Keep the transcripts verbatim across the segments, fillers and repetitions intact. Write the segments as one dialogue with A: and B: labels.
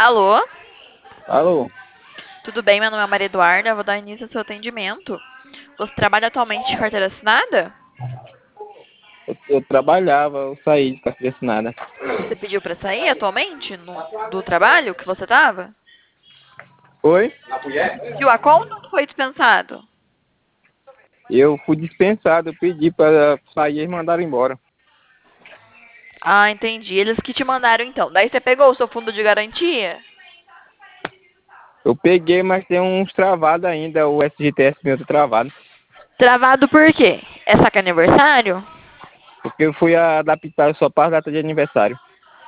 A: Alô?
B: Alô,
A: Tudo bem? Meu nome é Maria Eduarda. Eu vou dar início ao seu atendimento. Você trabalha atualmente de carteira assinada?
B: eu, eu trabalhava, eu saí de carteira assinada.
A: Você pediu para sair atualmente no- do trabalho que você estava?
B: Oi?
A: Você pediu a conta ou foi dispensado?
B: Eu fui dispensado, eu pedi para sair e mandaram embora.
A: Ah, entendi. Eles que te mandaram então. Daí você pegou o seu fundo de garantia?
B: Eu peguei, mas tem uns travados ainda, o S G T S meu tá travado.
A: Travado por quê? É saque aniversário?
B: Porque eu fui adaptar só para a data de aniversário.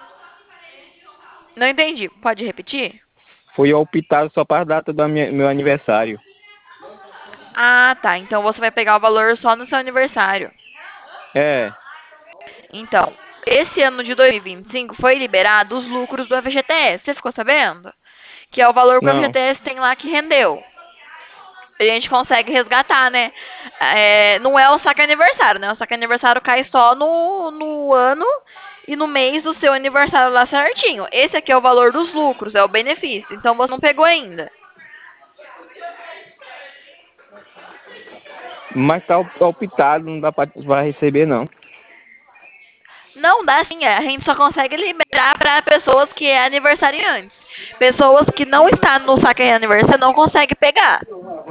A: Não entendi. Pode repetir?
B: Fui optado só para a data do minha- meu aniversário.
A: Ah, tá. Então você vai pegar o valor só no seu aniversário.
B: É,
A: Então, esse ano de dois mil e vinte e cinco foi liberado os lucros do F G T S. Você ficou sabendo? Que é o valor que o
B: não.
A: F G T S tem lá que rendeu. A gente consegue resgatar, né? É, não é o saque aniversário, né? O saque aniversário cai só no, no ano e no mês do seu aniversário lá certinho. Esse aqui é o valor dos lucros, é o benefício. Então você não pegou ainda.
B: Mas tá op- optado, não dá para receber não.
A: Não dá sim, é. A gente só consegue liberar para pessoas que é aniversariantes. Pessoas que não estão no saque aniversário não conseguem pegar.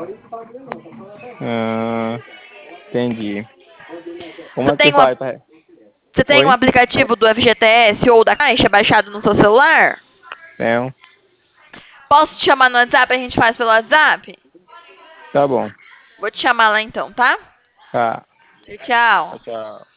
B: Ah, entendi. Como
A: Você
B: é que
A: tem um, ap-
B: faz? Pra...
A: você tem um
B: Oi?
A: aplicativo do F G T S ou da Caixa baixado no seu celular?
B: Não.
A: Posso te chamar no WhatsApp? A gente faz pelo WhatsApp?
B: Tá bom.
A: Vou te chamar lá então, tá?
B: Tá.
A: Tchau, tchau.
B: Tchau, tchau.